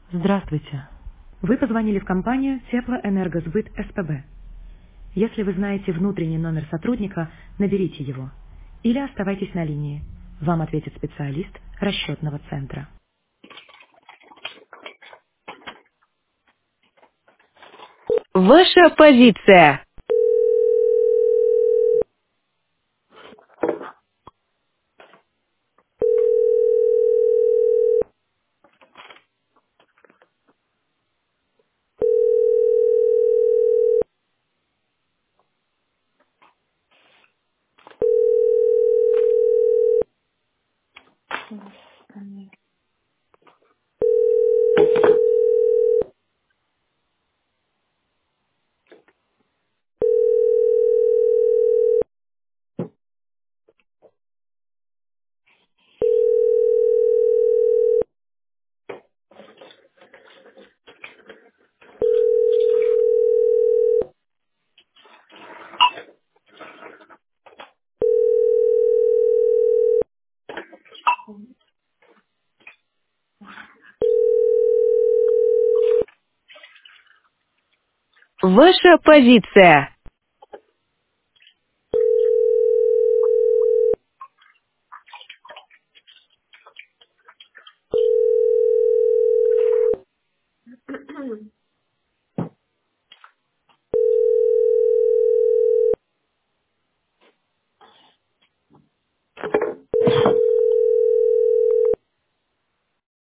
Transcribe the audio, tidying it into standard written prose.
Здравствуйте. Вы позвонили в компанию Теплоэнергосбыт СПБ. Если вы знаете внутренний номер сотрудника, наберите его. Или оставайтесь на линии. Вам ответит специалист расчетного центра. Ваша позиция. Ваша позиция.